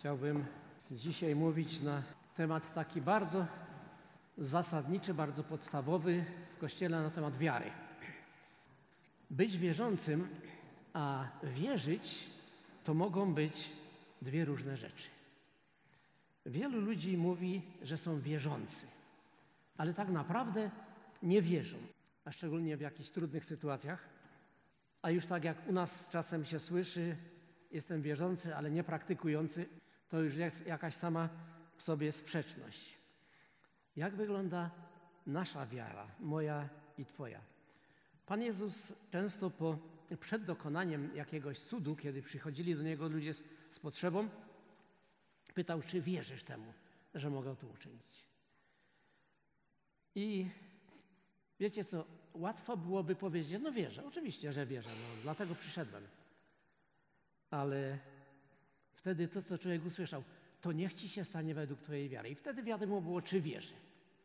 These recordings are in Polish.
Chciałbym dzisiaj mówić na temat taki bardzo zasadniczy, bardzo podstawowy w Kościele na temat wiary. Być wierzącym, a wierzyć to mogą być dwie różne rzeczy. Wielu ludzi mówi, że są wierzący, ale tak naprawdę nie wierzą, a szczególnie w jakichś trudnych sytuacjach. A już tak jak u nas czasem się słyszy, jestem wierzący, ale nie praktykujący, to już jest jakaś sama w sobie sprzeczność. Jak wygląda nasza wiara, moja i Twoja? Pan Jezus często przed dokonaniem jakiegoś cudu, kiedy przychodzili do Niego ludzie z potrzebą, pytał, czy wierzysz temu, że mogę to uczynić. I wiecie co, łatwo byłoby powiedzieć, no wierzę, oczywiście, że wierzę, dlatego przyszedłem. Ale wtedy to, co człowiek usłyszał, to niech ci się stanie według Twojej wiary. I wtedy wiadomo było, czy wierzy.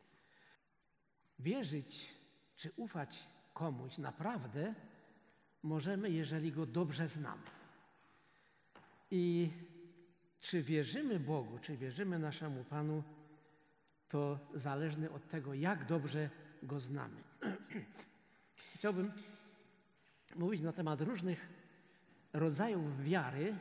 Wierzyć, czy ufać komuś naprawdę możemy, jeżeli Go dobrze znamy. I czy wierzymy Bogu, czy wierzymy naszemu Panu, to zależne od tego, jak dobrze Go znamy. Chciałbym mówić na temat różnych rodzajów wiary,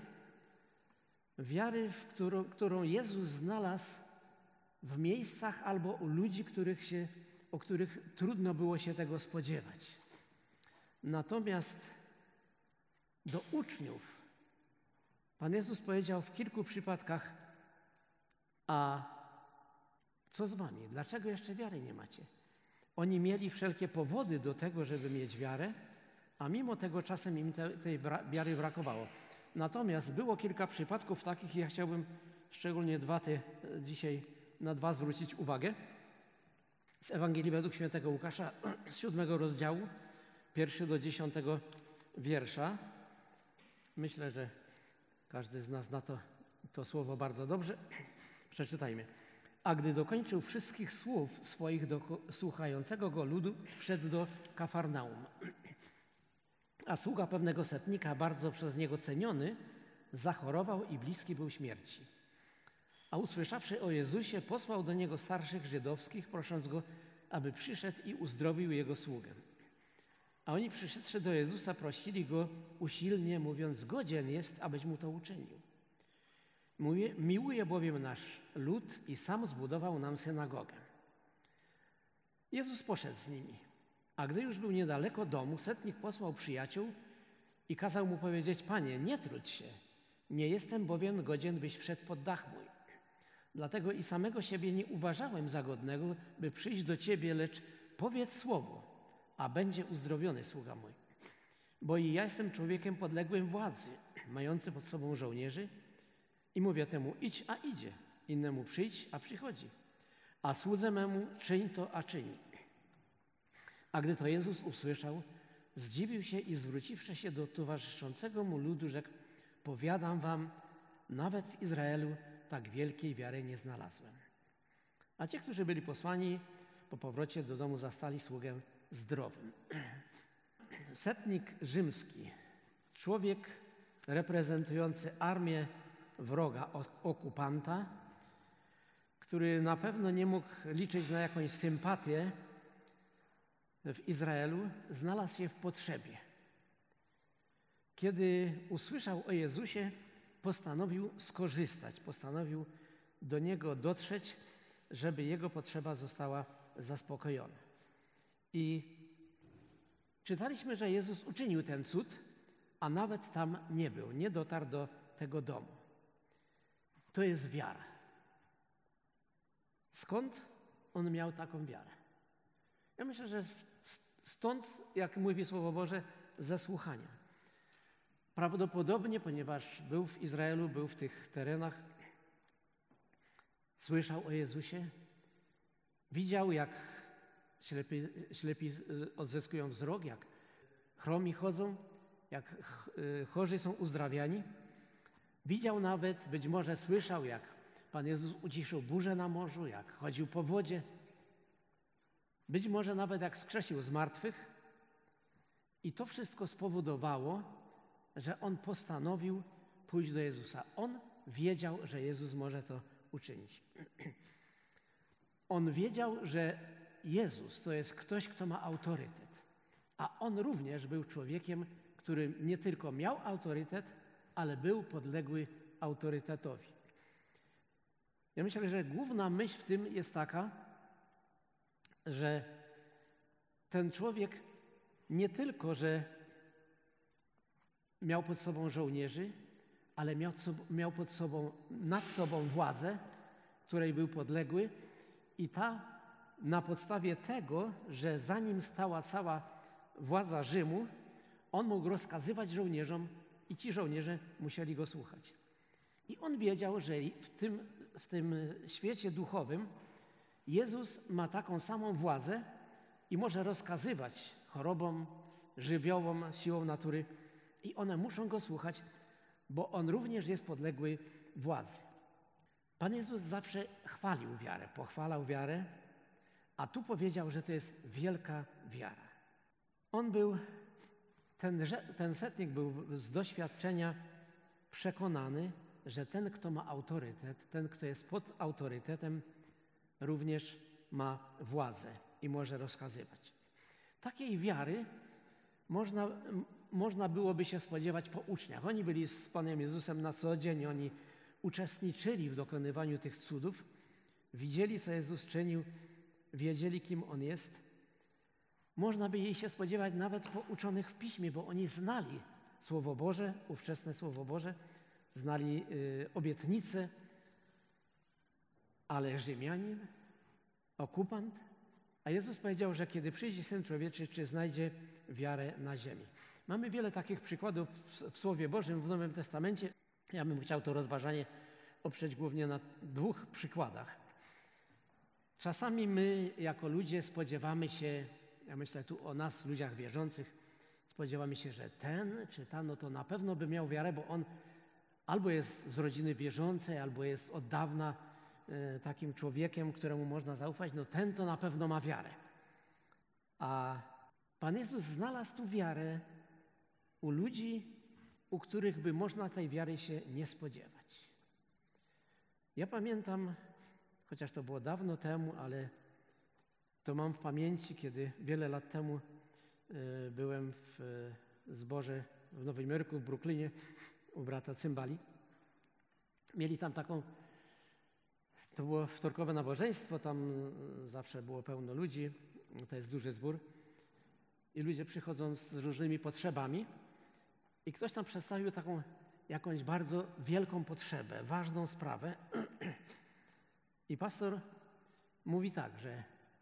którą Jezus znalazł w miejscach albo u ludzi, o których trudno było się tego spodziewać. Natomiast do uczniów Pan Jezus powiedział w kilku przypadkach: a co z wami? Dlaczego jeszcze wiary nie macie? Oni mieli wszelkie powody do tego, żeby mieć wiarę, a mimo tego czasem im tej wiary brakowało. Natomiast było kilka przypadków takich, i ja chciałbym szczególnie dzisiaj na dwa zwrócić uwagę. Z Ewangelii według świętego Łukasza z 7 rozdziału, 1 do 10 wiersza. Myślę, że każdy z nas zna to słowo bardzo dobrze. Przeczytajmy. A gdy dokończył wszystkich słów swoich do słuchającego go ludu, wszedł do Kafarnaum. A sługa pewnego setnika, bardzo przez niego ceniony, zachorował i bliski był śmierci. A usłyszawszy o Jezusie, posłał do niego starszych żydowskich, prosząc go, aby przyszedł i uzdrowił jego sługę. A oni przyszedłszy do Jezusa, prosili go usilnie, mówiąc: godzien jest, abyś mu to uczynił. Miłuje bowiem nasz lud i sam zbudował nam synagogę. Jezus poszedł z nimi. A gdy już był niedaleko domu, setnik posłał przyjaciół i kazał mu powiedzieć: Panie, nie trudź się, nie jestem bowiem godzien, byś wszedł pod dach mój. Dlatego i samego siebie nie uważałem za godnego, by przyjść do Ciebie, lecz powiedz słowo, a będzie uzdrowiony sługa mój. Bo i ja jestem człowiekiem podległym władzy, mający pod sobą żołnierzy, i mówię temu: idź, a idzie, innemu przyjdź, a przychodzi, a słudze memu czyń to, a czyni. A gdy to Jezus usłyszał, zdziwił się i zwróciwszy się do towarzyszącego mu ludu, rzekł: powiadam wam, nawet w Izraelu tak wielkiej wiary nie znalazłem. A ci, którzy byli posłani, po powrocie do domu zastali sługę zdrowym. Setnik rzymski, człowiek reprezentujący armię wroga, okupanta, który na pewno nie mógł liczyć na jakąś sympatię w Izraelu, znalazł się w potrzebie. Kiedy usłyszał o Jezusie, postanowił skorzystać, postanowił do Niego dotrzeć, żeby jego potrzeba została zaspokojona. I czytaliśmy, że Jezus uczynił ten cud, a nawet tam nie był, nie dotarł do tego domu. To jest wiara. Skąd on miał taką wiarę? Ja myślę, że stąd, jak mówi Słowo Boże, ze słuchania. Prawdopodobnie, ponieważ był w Izraelu, był w tych terenach, słyszał o Jezusie, widział, jak ślepi odzyskują wzrok, jak chromi chodzą, jak chorzy są uzdrawiani. Widział nawet, być może słyszał, jak Pan Jezus uciszył burzę na morzu, jak chodził po wodzie. Być może nawet jak wskrzesił z martwych. I to wszystko spowodowało, że on postanowił pójść do Jezusa. On wiedział, że Jezus może to uczynić. On wiedział, że Jezus to jest ktoś, kto ma autorytet, a on również był człowiekiem, który nie tylko miał autorytet, ale był podległy autorytetowi. Ja myślę, że główna myśl w tym jest taka, że ten człowiek nie tylko, że miał pod sobą żołnierzy, ale miał nad sobą władzę, której był podległy i na podstawie tego, że za nim stała cała władza Rzymu, on mógł rozkazywać żołnierzom i ci żołnierze musieli go słuchać. I on wiedział, że w tym świecie duchowym Jezus ma taką samą władzę i może rozkazywać chorobom, żywiołom, siłom natury i one muszą go słuchać, bo on również jest podległy władzy. Pan Jezus zawsze chwalił wiarę, pochwalał wiarę, a tu powiedział, że to jest wielka wiara. Ten setnik był z doświadczenia przekonany, że ten, kto ma autorytet, ten, kto jest pod autorytetem, również ma władzę i może rozkazywać. Takiej wiary można byłoby się spodziewać po uczniach. Oni byli z Panem Jezusem na co dzień, oni uczestniczyli w dokonywaniu tych cudów, widzieli, co Jezus czynił, wiedzieli, kim On jest. Można by jej się spodziewać nawet po uczonych w Piśmie, bo oni znali Słowo Boże, ówczesne Słowo Boże, znali obietnice, ale Rzymianin, okupant, a Jezus powiedział, że kiedy przyjdzie Syn Człowieczy, czy znajdzie wiarę na ziemi. Mamy wiele takich przykładów w Słowie Bożym, w Nowym Testamencie. Ja bym chciał to rozważanie oprzeć głównie na 2 przykładach. Czasami my, jako ludzie, spodziewamy się, ja myślę tu o nas, ludziach wierzących, spodziewamy się, że ten czy ta, no to na pewno by miał wiarę, bo on albo jest z rodziny wierzącej, albo jest od dawna takim człowiekiem, któremu można zaufać, no ten to na pewno ma wiarę. A Pan Jezus znalazł tu wiarę u ludzi, u których by można tej wiary się nie spodziewać. Ja pamiętam, chociaż to było dawno temu, ale to mam w pamięci, kiedy wiele lat temu byłem w zborze w Nowym Jorku, w Brooklynie, u brata Cymbali. Mieli tam taką, to było wtorkowe nabożeństwo, tam zawsze było pełno ludzi, to jest duży zbór i ludzie przychodzą z różnymi potrzebami i ktoś tam przedstawił taką jakąś bardzo wielką potrzebę, ważną sprawę i pastor mówi tak, że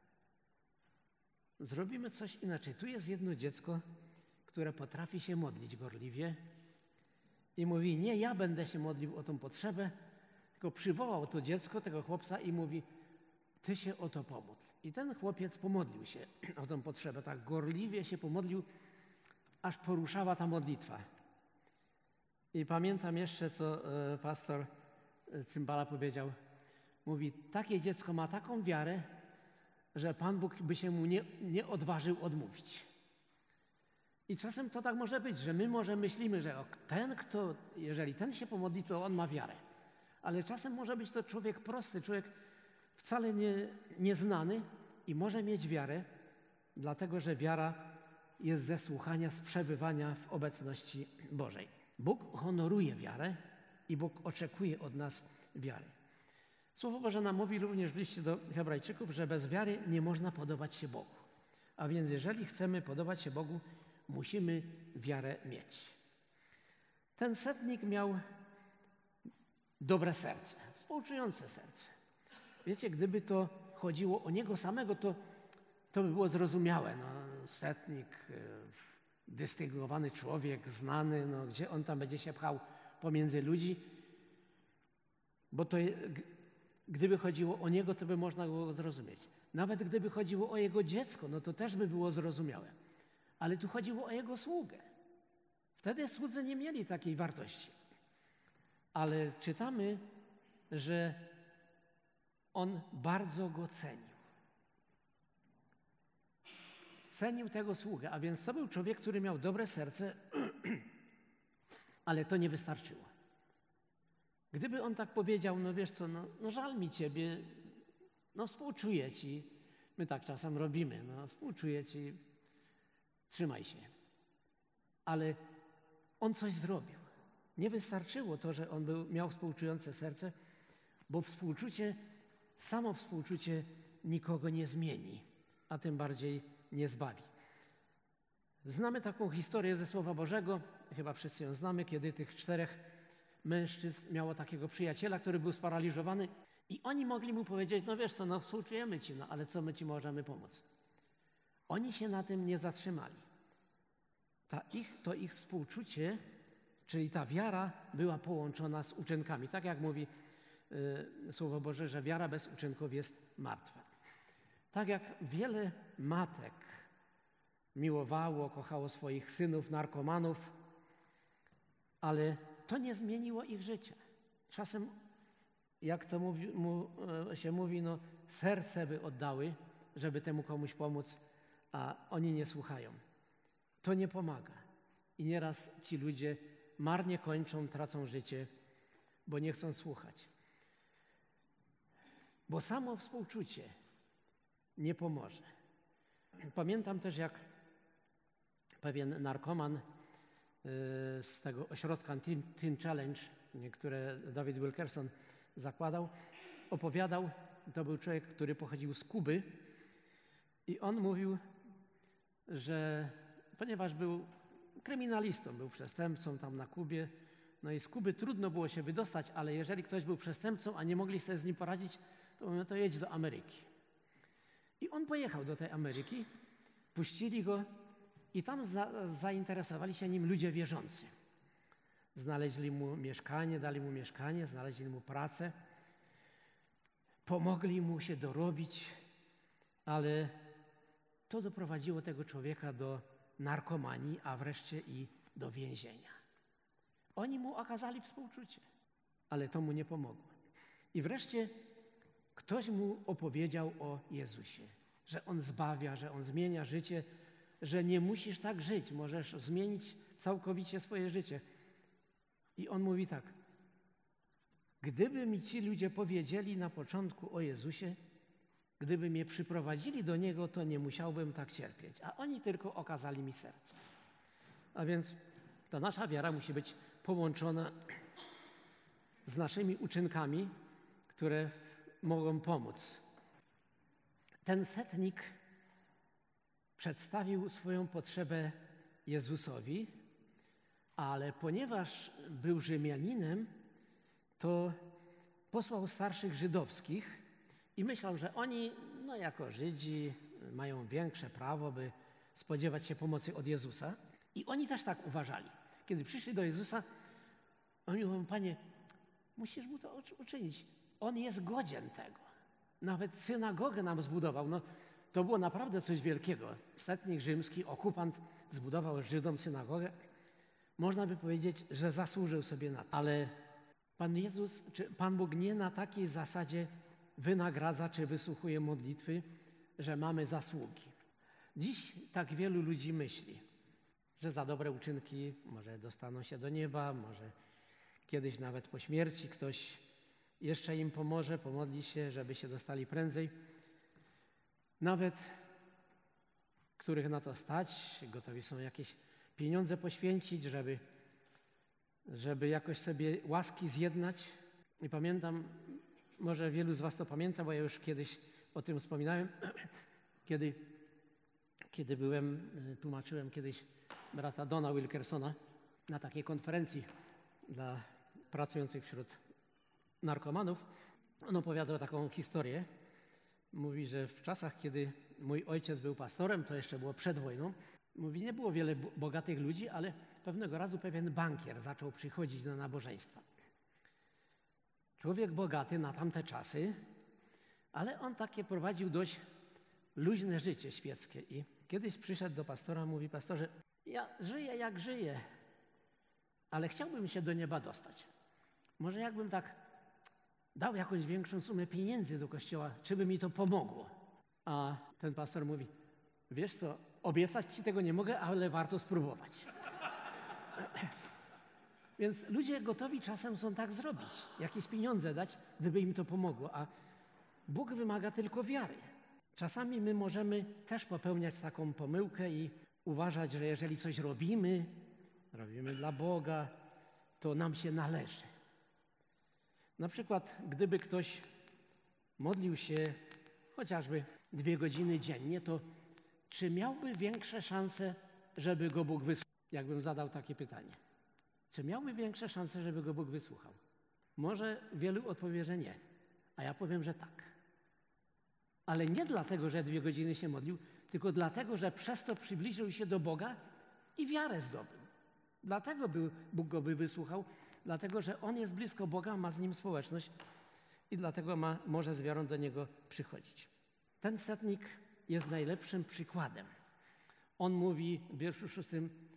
zrobimy coś inaczej. Tu jest jedno dziecko, które potrafi się modlić gorliwie i mówi, nie ja będę się modlił o tą potrzebę, tylko przywołał to dziecko, tego chłopca i mówi, ty się o to pomódl. I ten chłopiec pomodlił się o tą potrzebę, tak gorliwie się pomodlił, aż poruszała ta modlitwa. I pamiętam jeszcze, co pastor Cymbala powiedział. Mówi, takie dziecko ma taką wiarę, że Pan Bóg by się mu nie odważył odmówić. I czasem to tak może być, że my może myślimy, że jeżeli ten się pomodli, to on ma wiarę. Ale czasem może być to człowiek prosty, człowiek wcale nieznany i może mieć wiarę, dlatego że wiara jest ze słuchania, z przebywania w obecności Bożej. Bóg honoruje wiarę i Bóg oczekuje od nas wiary. Słowo Boże nam mówi również w liście do Hebrajczyków, że bez wiary nie można podobać się Bogu. A więc jeżeli chcemy podobać się Bogu, musimy wiarę mieć. Ten setnik miał dobre serce, współczujące serce. Wiecie, gdyby to chodziło o niego samego, to by było zrozumiałe. No, setnik, dystynguowany człowiek, znany, no, gdzie on tam będzie się pchał pomiędzy ludzi, bo to gdyby chodziło o niego, to by można było zrozumieć. Nawet gdyby chodziło o jego dziecko, no to też by było zrozumiałe. Ale tu chodziło o jego sługę. Wtedy słudzy nie mieli takiej wartości. Ale czytamy, że on bardzo go cenił. Cenił tego sługę, a więc to był człowiek, który miał dobre serce, ale to nie wystarczyło. Gdyby on tak powiedział, no wiesz co, no żal mi ciebie, no współczuję ci, my tak czasem robimy, no współczuję ci, trzymaj się. Ale on coś zrobił. Nie wystarczyło to, że on miał współczujące serce, bo samo współczucie nikogo nie zmieni, a tym bardziej nie zbawi. Znamy taką historię ze Słowa Bożego, chyba wszyscy ją znamy, kiedy tych 4 mężczyzn miało takiego przyjaciela, który był sparaliżowany i oni mogli mu powiedzieć, no wiesz co, no współczujemy ci, no ale co my ci możemy pomóc? Oni się na tym nie zatrzymali. To ich współczucie, czyli ta wiara była połączona z uczynkami. Tak jak mówi Słowo Boże, że wiara bez uczynków jest martwa. Tak jak wiele matek miłowało, kochało swoich synów, narkomanów, ale to nie zmieniło ich życia. Czasem, jak to się mówi, no serce by oddały, żeby temu komuś pomóc, a oni nie słuchają. To nie pomaga. I nieraz ci ludzie marnie kończą, tracą życie, bo nie chcą słuchać. Bo samo współczucie nie pomoże. Pamiętam też, jak pewien narkoman z tego ośrodka Teen Challenge, które David Wilkerson zakładał, opowiadał, to był człowiek, który pochodził z Kuby i on mówił, że ponieważ był kryminalistą, był przestępcą tam na Kubie, no i z Kuby trudno było się wydostać, ale jeżeli ktoś był przestępcą, a nie mogli sobie z nim poradzić, to mówią, to jedź do Ameryki. I on pojechał do tej Ameryki, puścili go i tam zainteresowali się nim ludzie wierzący. Znaleźli mu mieszkanie, dali mu mieszkanie, znaleźli mu pracę, pomogli mu się dorobić, ale to doprowadziło tego człowieka do narkomanii, a wreszcie i do więzienia. Oni mu okazali współczucie, ale to mu nie pomogło. I wreszcie ktoś mu opowiedział o Jezusie, że On zbawia, że On zmienia życie, że nie musisz tak żyć, możesz zmienić całkowicie swoje życie. I on mówi tak, gdyby mi ci ludzie powiedzieli na początku o Jezusie, gdyby mnie przyprowadzili do Niego, to nie musiałbym tak cierpieć, a oni tylko okazali mi serce. A więc ta nasza wiara musi być połączona z naszymi uczynkami, które mogą pomóc. Ten setnik przedstawił swoją potrzebę Jezusowi, ale ponieważ był Rzymianinem, to posłał starszych żydowskich i myślał, że oni, no jako Żydzi, mają większe prawo, by spodziewać się pomocy od Jezusa. I oni też tak uważali. Kiedy przyszli do Jezusa, oni mówią, Panie, musisz mu to uczynić. On jest godzien tego. Nawet synagogę nam zbudował. No, to było naprawdę coś wielkiego. Setnik rzymski, okupant, zbudował Żydom synagogę. Można by powiedzieć, że zasłużył sobie na to. Ale Pan Jezus, czy Pan Bóg nie na takiej zasadzie wynagradza, czy wysłuchuje modlitwy, że mamy zasługi. Dziś tak wielu ludzi myśli, że za dobre uczynki może dostaną się do nieba, może kiedyś nawet po śmierci ktoś jeszcze im pomoże, pomodli się, żeby się dostali prędzej. Nawet których na to stać, gotowi są jakieś pieniądze poświęcić, żeby jakoś sobie łaski zjednać. I pamiętam, może wielu z was to pamięta, bo ja już kiedyś o tym wspominałem, kiedy tłumaczyłem kiedyś brata Dona Wilkersona na takiej konferencji dla pracujących wśród narkomanów. On opowiadał taką historię. Mówi, że w czasach, kiedy mój ojciec był pastorem, to jeszcze było przed wojną, mówi, nie było wiele bogatych ludzi, ale pewnego razu pewien bankier zaczął przychodzić na nabożeństwa. Człowiek bogaty na tamte czasy, ale on takie prowadził dość luźne życie świeckie. I kiedyś przyszedł do pastora, mówi, pastorze, ja żyję jak żyję, ale chciałbym się do nieba dostać. Może jakbym tak dał jakąś większą sumę pieniędzy do kościoła, czy by mi to pomogło? A ten pastor mówi, wiesz co, obiecać ci tego nie mogę, ale warto spróbować. Więc ludzie gotowi czasem są tak zrobić, jakieś pieniądze dać, gdyby im to pomogło, a Bóg wymaga tylko wiary. Czasami my możemy też popełniać taką pomyłkę i uważać, że jeżeli coś robimy dla Boga, to nam się należy. Na przykład, gdyby ktoś modlił się chociażby 2 godziny dziennie, to czy miałby większe szanse, żeby go Bóg wysłuchał? Jakbym zadał takie pytanie. Czy miałby większe szanse, żeby go Bóg wysłuchał? Może wielu odpowie, że nie, a ja powiem, że tak. Ale nie dlatego, że 2 godziny się modlił, tylko dlatego, że przez to przybliżył się do Boga i wiarę zdobył. Dlatego Bóg go by wysłuchał, dlatego, że on jest blisko Boga, ma z Nim społeczność i dlatego może z wiarą do Niego przychodzić. Ten setnik jest najlepszym przykładem. On mówi w wierszu 6: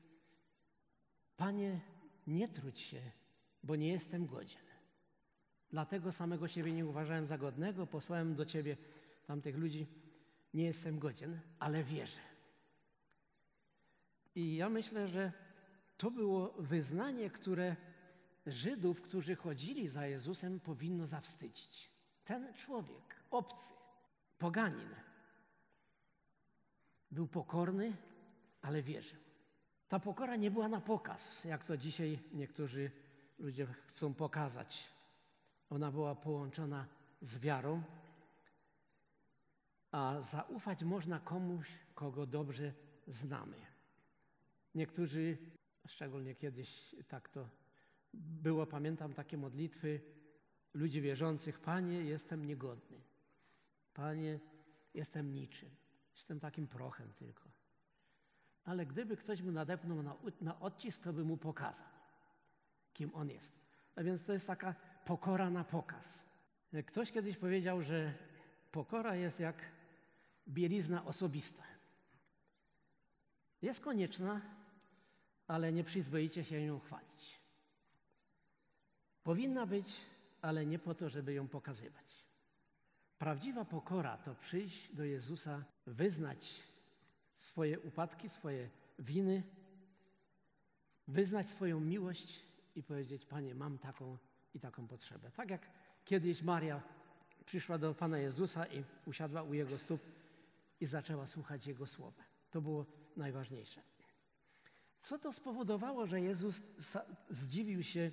Panie, nie trudź się, bo nie jestem godzien. Dlatego samego siebie nie uważałem za godnego, posłałem do Ciebie tamtych ludzi, nie jestem godzien, ale wierzę. I ja myślę, że to było wyznanie, które Żydów, którzy chodzili za Jezusem, powinno zawstydzić. Ten człowiek, obcy, poganin, był pokorny, ale wierzył. Ta pokora nie była na pokaz, jak to dzisiaj niektórzy ludzie chcą pokazać. Ona była połączona z wiarą, a zaufać można komuś, kogo dobrze znamy. Niektórzy, szczególnie kiedyś tak to było, pamiętam takie modlitwy ludzi wierzących: Panie, jestem niegodny. Panie, jestem niczym. Jestem takim prochem tylko. Ale gdyby ktoś mu nadepnął na odcisk, to by mu pokazał, kim on jest. A więc to jest taka pokora na pokaz. Ktoś kiedyś powiedział, że pokora jest jak bielizna osobista. Jest konieczna, ale nieprzyzwoicie się ją chwalić. Powinna być, ale nie po to, żeby ją pokazywać. Prawdziwa pokora to przyjść do Jezusa, wyznać swoje upadki, swoje winy, wyznać swoją miłość i powiedzieć: Panie, mam taką i taką potrzebę. Tak jak kiedyś Maria przyszła do Pana Jezusa i usiadła u Jego stóp i zaczęła słuchać Jego słowa. To było najważniejsze. Co to spowodowało, że Jezus zdziwił się,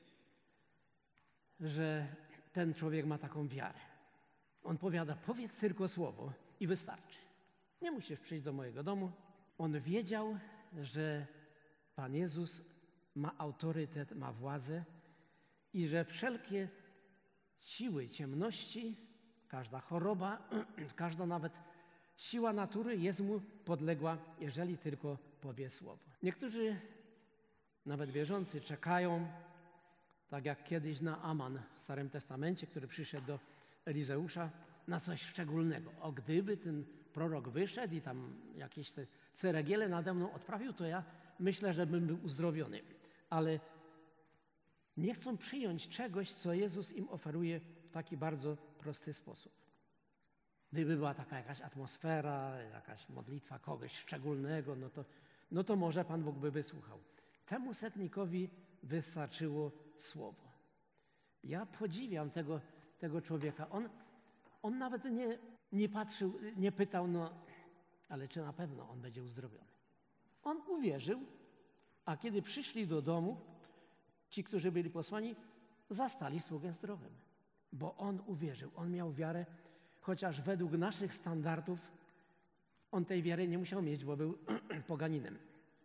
że ten człowiek ma taką wiarę? On powiada: powiedz tylko słowo i wystarczy. Nie musisz przyjść do mojego domu. On wiedział, że Pan Jezus ma autorytet, ma władzę i że wszelkie siły ciemności, każda choroba, każda nawet siła natury jest mu podległa, jeżeli tylko powie słowo. Niektórzy, nawet wierzący, czekają, tak jak kiedyś Naaman w Starym Testamencie, który przyszedł do Elizeusza, na coś szczególnego. O, gdyby ten prorok wyszedł i tam jakieś te ceregiele nade mną odprawił, to ja myślę, że bym był uzdrowiony. Ale nie chcą przyjąć czegoś, co Jezus im oferuje w taki bardzo prosty sposób. Gdyby była taka jakaś atmosfera, jakaś modlitwa kogoś szczególnego, no to może Pan Bóg by wysłuchał. Temu setnikowi wystarczyło słowo. Ja podziwiam tego człowieka. On nawet nie patrzył, nie pytał, ale czy na pewno on będzie uzdrowiony. On uwierzył, a kiedy przyszli do domu, ci, którzy byli posłani, zastali sługę zdrowym. Bo on uwierzył, on miał wiarę, chociaż według naszych standardów on tej wiary nie musiał mieć, bo był poganinem.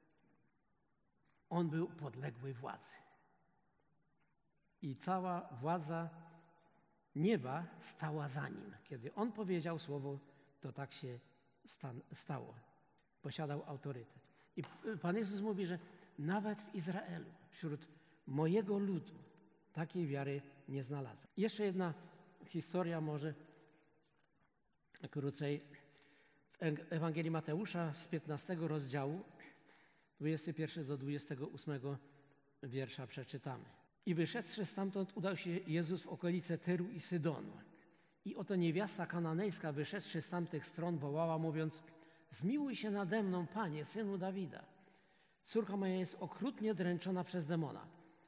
On był podległy władzy. I cała władza nieba stała za nim. Kiedy on powiedział słowo, to tak się stało. Posiadał autorytet. I Pan Jezus mówi, że nawet w Izraelu, wśród mojego ludu, takiej wiary nie znalazłem. Jeszcze jedna historia może krócej. W Ewangelii Mateusza z 15 rozdziału, 21 do 28 wiersza przeczytamy. I wyszedłszy stamtąd, udał się Jezus w okolice Tyru i Sydonu. I oto niewiasta kananejska, wyszedłszy z tamtych stron, wołała, mówiąc: zmiłuj się nade mną, Panie, Synu Dawida. Córka moja jest okrutnie dręczona przez demona.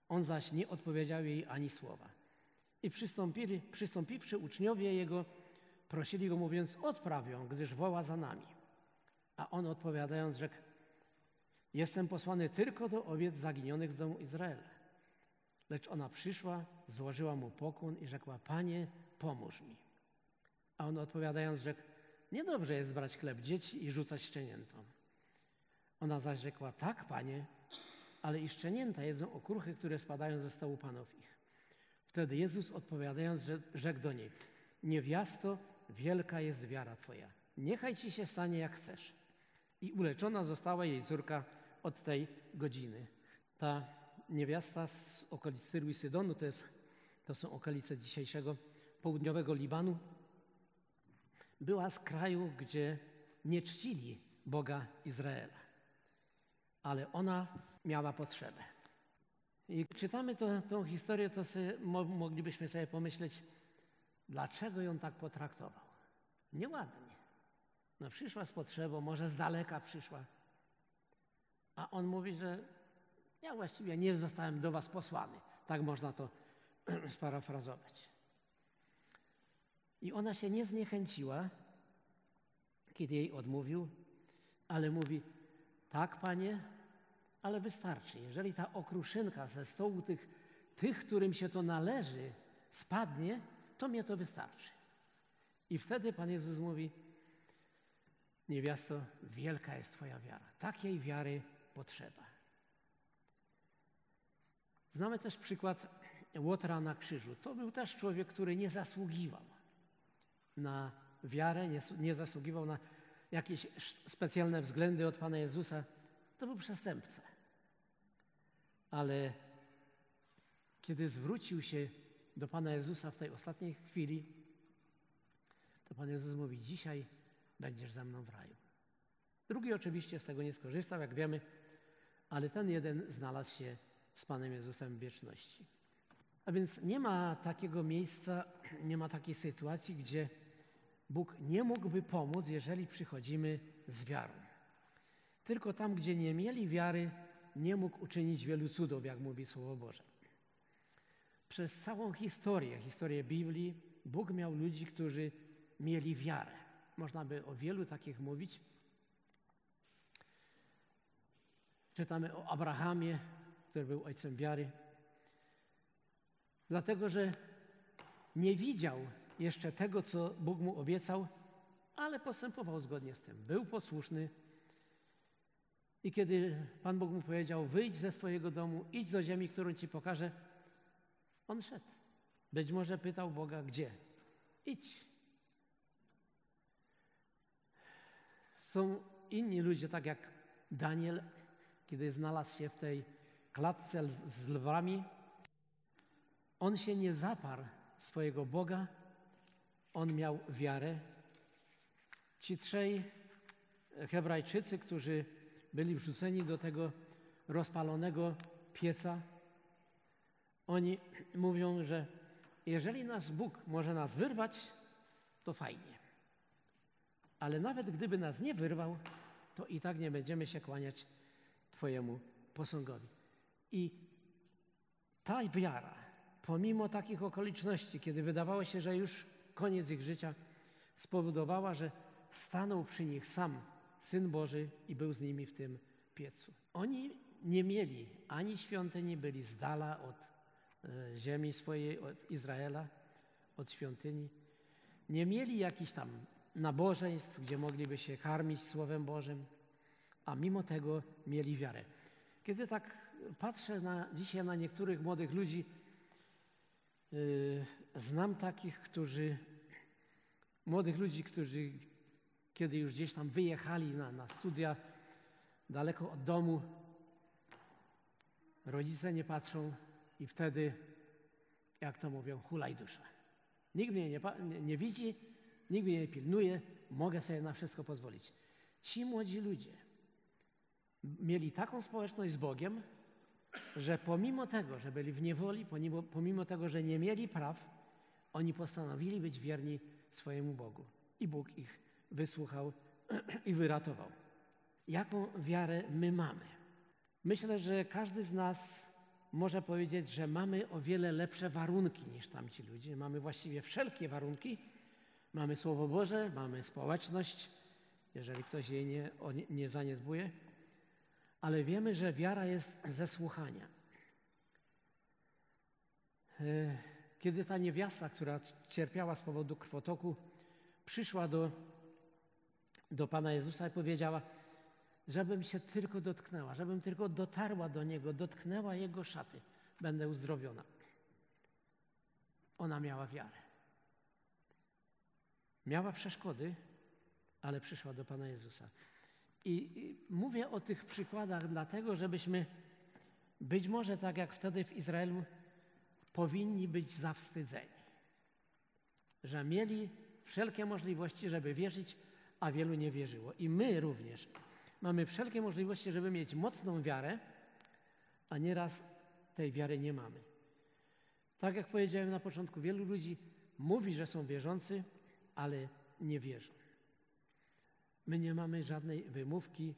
On zaś nie odpowiedział jej ani słowa. I przystąpiwszy uczniowie jego, prosili go, mówiąc: odpraw ją, gdyż woła za nami. A on odpowiadając rzekł: jestem posłany tylko do owiec zaginionych z domu Izraela. Lecz ona przyszła, złożyła mu pokłon i rzekła: Panie, pomóż mi. A on odpowiadając rzekł: niedobrze jest brać chleb dzieci i rzucać szczeniętom. Ona zaś rzekła: tak, Panie, ale i szczenięta jedzą okruchy, które spadają ze stołu panów ich. Wtedy Jezus odpowiadając rzekł do niej: niewiasto, wielka jest wiara Twoja. Niechaj Ci się stanie, jak chcesz. I uleczona została jej córka od tej godziny. Ta niewiasta z okolic Tyru i Sydonu, to są okolice dzisiejszego południowego Libanu, była z kraju, gdzie nie czcili Boga Izraela. Ale ona miała potrzebę. I czytamy tą historię, to moglibyśmy sobie pomyśleć, dlaczego ją tak potraktował. Nieładnie. No przyszła z potrzebą, może z daleka przyszła. A on mówi, że ja właściwie nie zostałem do was posłany. Tak można to sparafrazować. I ona się nie zniechęciła, kiedy jej odmówił, ale mówi: tak, Panie, ale wystarczy. Jeżeli ta okruszynka ze stołu tych, którym się to należy, spadnie, to mnie to wystarczy. I wtedy Pan Jezus mówi: niewiasto, wielka jest Twoja wiara. Takiej wiary potrzeba. Znamy też przykład Łotra na krzyżu. To był też człowiek, który nie zasługiwał na wiarę, nie zasługiwał na jakieś specjalne względy od Pana Jezusa. To był przestępca. Ale kiedy zwrócił się do Pana Jezusa w tej ostatniej chwili, to Pan Jezus mówi: dzisiaj będziesz ze mną w raju. Drugi oczywiście z tego nie skorzystał, jak wiemy, ale ten jeden znalazł się z Panem Jezusem w wieczności. A więc nie ma takiego miejsca, nie ma takiej sytuacji, gdzie Bóg nie mógłby pomóc, jeżeli przychodzimy z wiarą. Tylko tam, gdzie nie mieli wiary, nie mógł uczynić wielu cudów, jak mówi Słowo Boże. Przez całą historię Biblii, Bóg miał ludzi, którzy mieli wiarę. Można by o wielu takich mówić. Czytamy o Abrahamie, który był ojcem wiary. Dlatego, że nie widział jeszcze tego, co Bóg mu obiecał, ale postępował zgodnie z tym. Był posłuszny. I kiedy Pan Bóg mu powiedział: wyjdź ze swojego domu, idź do ziemi, którą Ci pokażę, on szedł. Być może pytał Boga: gdzie? Idź. Są inni ludzie, tak jak Daniel, kiedy znalazł się w tej klatce z lwami, on się nie zaparł swojego Boga, on miał wiarę. Ci trzej Hebrajczycy, którzy byli wrzuceni do tego rozpalonego pieca, oni mówią, że jeżeli nasz Bóg może nas wyrwać, to fajnie. Ale nawet gdyby nas nie wyrwał, to i tak nie będziemy się kłaniać Twojemu posągowi. I ta wiara, pomimo takich okoliczności, kiedy wydawało się, że już koniec ich życia, spowodowała, że stanął przy nich sam Syn Boży i był z nimi w tym piecu. Oni nie mieli ani świątyni, byli z dala od ziemi swojej, od Izraela, od świątyni. Nie mieli jakichś tam nabożeństw, gdzie mogliby się karmić Słowem Bożym, a mimo tego mieli wiarę. Kiedy tak patrzę dzisiaj na niektórych młodych ludzi, znam takich, młodych ludzi, którzy kiedy już gdzieś tam wyjechali na studia daleko od domu, rodzice nie patrzą i wtedy, jak to mówią, hulaj dusza. Nikt mnie nie widzi, nikt mnie nie pilnuje, mogę sobie na wszystko pozwolić. Ci młodzi ludzie mieli taką społeczność z Bogiem, że pomimo tego, że byli w niewoli, pomimo tego, że nie mieli praw, oni postanowili być wierni swojemu Bogu. I Bóg ich wysłuchał i wyratował. Jaką wiarę my mamy? Myślę, że każdy z nas może powiedzieć, że mamy o wiele lepsze warunki niż tamci ludzie. Mamy właściwie wszelkie warunki. Mamy Słowo Boże, mamy społeczność, jeżeli ktoś jej nie zaniedbuje, ale wiemy, że wiara jest ze słuchania. Kiedy ta niewiasta, która cierpiała z powodu krwotoku, przyszła do Pana Jezusa i powiedziała, żebym się tylko dotknęła, żebym tylko dotarła do Niego, dotknęła Jego szaty, będę uzdrowiona. Ona miała wiarę. Miała przeszkody, ale przyszła do Pana Jezusa. I mówię o tych przykładach dlatego, żebyśmy być może tak jak wtedy w Izraelu powinni być zawstydzeni. Że mieli wszelkie możliwości, żeby wierzyć, a wielu nie wierzyło. I my również mamy wszelkie możliwości, żeby mieć mocną wiarę, a nieraz tej wiary nie mamy. Tak jak powiedziałem na początku, wielu ludzi mówi, że są wierzący, ale nie wierzą. My nie mamy żadnej wymówki,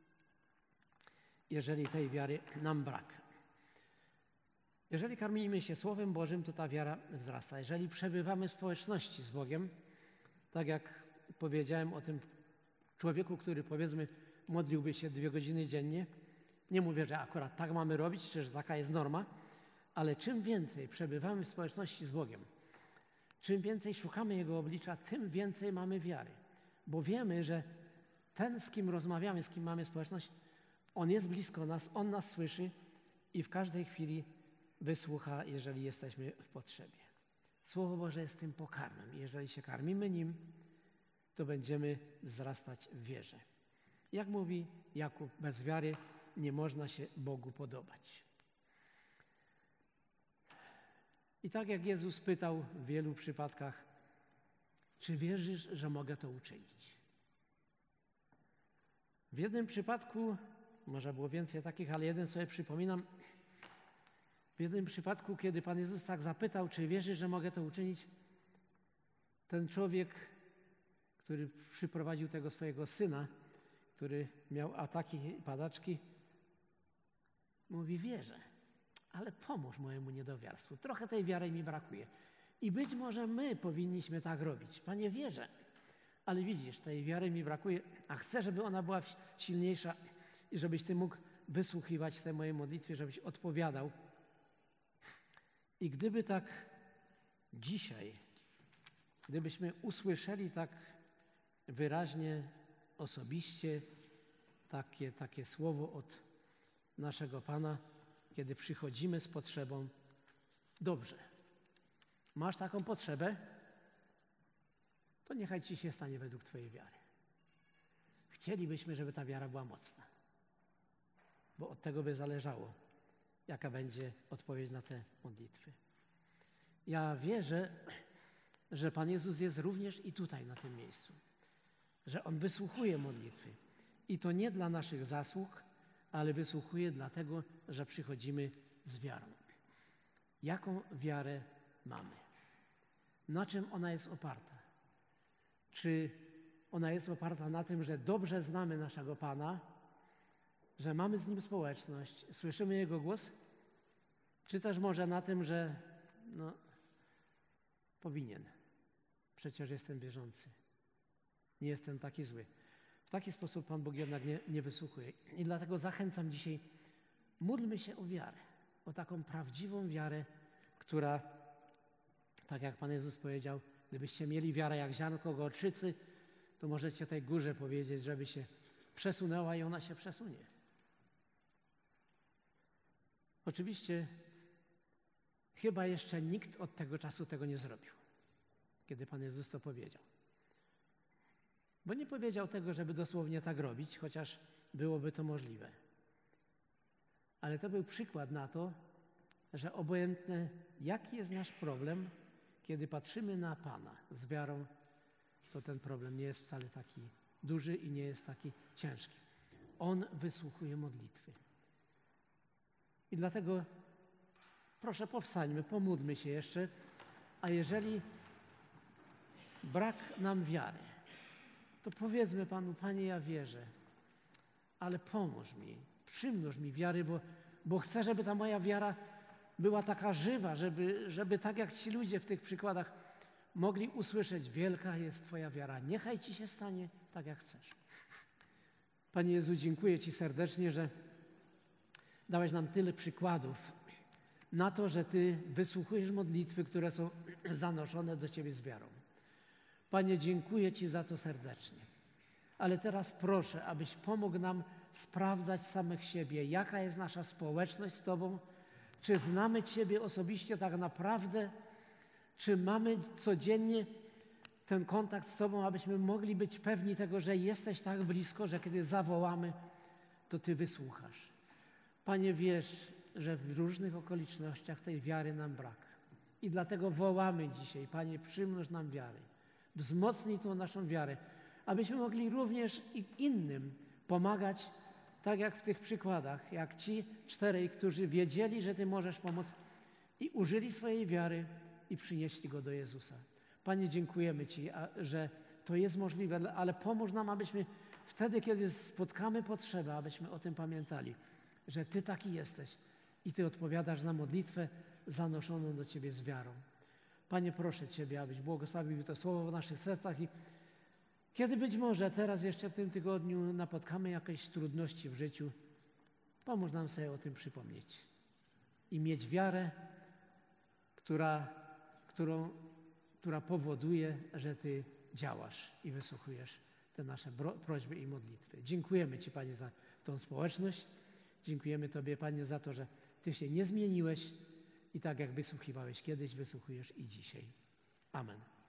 jeżeli tej wiary nam brak. Jeżeli karmimy się Słowem Bożym, to ta wiara wzrasta. Jeżeli przebywamy w społeczności z Bogiem, tak jak powiedziałem o tym człowieku, który powiedzmy modliłby się 2 godziny dziennie, nie mówię, że akurat tak mamy robić, czy że taka jest norma, ale czym więcej przebywamy w społeczności z Bogiem, czym więcej szukamy Jego oblicza, tym więcej mamy wiary. Bo wiemy, że ten, z kim rozmawiamy, z kim mamy społeczność, On jest blisko nas, On nas słyszy i w każdej chwili wysłucha, jeżeli jesteśmy w potrzebie. Słowo Boże jest tym pokarmem. Jeżeli się karmimy nim, to będziemy wzrastać w wierze. Jak mówi Jakub, bez wiary nie można się Bogu podobać. I tak jak Jezus pytał w wielu przypadkach, czy wierzysz, że mogę to uczynić? W jednym przypadku, może było więcej takich, ale jeden sobie przypominam, w jednym przypadku, kiedy Pan Jezus tak zapytał, czy wierzysz, że mogę to uczynić, ten człowiek, który przyprowadził tego swojego syna, który miał ataki i padaczki, mówi, wierzę, ale pomóż mojemu niedowiarstwu. Trochę tej wiary mi brakuje. I być może my powinniśmy tak robić. Panie, wierzę, ale widzisz, tej wiary mi brakuje, a chcę, żeby ona była silniejsza i żebyś Ty mógł wysłuchiwać tej mojej modlitwie, żebyś odpowiadał. I gdyby tak dzisiaj, gdybyśmy usłyszeli tak wyraźnie, osobiście takie słowo od naszego Pana, kiedy przychodzimy z potrzebą, dobrze, masz taką potrzebę, to niechaj Ci się stanie według Twojej wiary. Chcielibyśmy, żeby ta wiara była mocna, bo od tego by zależało, jaka będzie odpowiedź na te modlitwy. Ja wierzę, że Pan Jezus jest również i tutaj, na tym miejscu, że On wysłuchuje modlitwy i to nie dla naszych zasług, ale wysłuchuje dlatego, że przychodzimy z wiarą. Jaką wiarę mamy? Na czym ona jest oparta? Czy ona jest oparta na tym, że dobrze znamy naszego Pana, że mamy z Nim społeczność, słyszymy Jego głos? Czy też może na tym, że powinien, przecież jestem wierzący, nie jestem taki zły. W taki sposób Pan Bóg jednak nie wysłuchuje. I dlatego zachęcam dzisiaj, módlmy się o wiarę, o taką prawdziwą wiarę, która, tak jak Pan Jezus powiedział, gdybyście mieli wiarę jak ziarnko gorczycy, to możecie tej górze powiedzieć, żeby się przesunęła i ona się przesunie. Oczywiście chyba jeszcze nikt od tego czasu tego nie zrobił, kiedy Pan Jezus to powiedział. Bo nie powiedział tego, żeby dosłownie tak robić, chociaż byłoby to możliwe. Ale to był przykład na to, że obojętne jaki jest nasz problem, kiedy patrzymy na Pana z wiarą, to ten problem nie jest wcale taki duży i nie jest taki ciężki. On wysłuchuje modlitwy. I dlatego proszę powstańmy, pomódlmy się jeszcze, a jeżeli brak nam wiary, to powiedzmy Panu, Panie, ja wierzę, ale pomóż mi, przymnóż mi wiary, bo bo chcę, żeby ta moja wiara była taka żywa, żeby tak jak ci ludzie w tych przykładach mogli usłyszeć: wielka jest Twoja wiara, niechaj Ci się stanie tak, jak chcesz. Panie Jezu, dziękuję Ci serdecznie, że dałeś nam tyle przykładów na to, że Ty wysłuchujesz modlitwy, które są zanoszone do Ciebie z wiarą. Panie, dziękuję Ci za to serdecznie. Ale teraz proszę, abyś pomógł nam sprawdzać samych siebie, jaka jest nasza społeczność z Tobą, czy znamy Ciebie osobiście tak naprawdę, czy mamy codziennie ten kontakt z Tobą, abyśmy mogli być pewni tego, że jesteś tak blisko, że kiedy zawołamy, to Ty wysłuchasz. Panie, wiesz, że w różnych okolicznościach tej wiary nam brak. I dlatego wołamy dzisiaj: Panie, przymnóż nam wiary. Wzmocnij tą naszą wiarę, abyśmy mogli również i innym pomagać, tak jak w tych przykładach, jak ci 4, którzy wiedzieli, że Ty możesz pomóc i użyli swojej wiary i przynieśli go do Jezusa. Panie, dziękujemy Ci, że to jest możliwe, ale pomóż nam, abyśmy wtedy, kiedy spotkamy potrzebę, abyśmy o tym pamiętali, że Ty taki jesteś i Ty odpowiadasz na modlitwę zanoszoną do Ciebie z wiarą. Panie, proszę Ciebie, abyś błogosławił to słowo w naszych sercach i kiedy być może teraz jeszcze w tym tygodniu napotkamy jakieś trudności w życiu, pomóż nam sobie o tym przypomnieć i mieć wiarę, która powoduje, że Ty działasz i wysłuchujesz te nasze prośby i modlitwy. Dziękujemy Ci, Panie, za tą społeczność. Dziękujemy Tobie, Panie, za to, że Ty się nie zmieniłeś i tak jak wysłuchiwałeś kiedyś, wysłuchujesz i dzisiaj. Amen.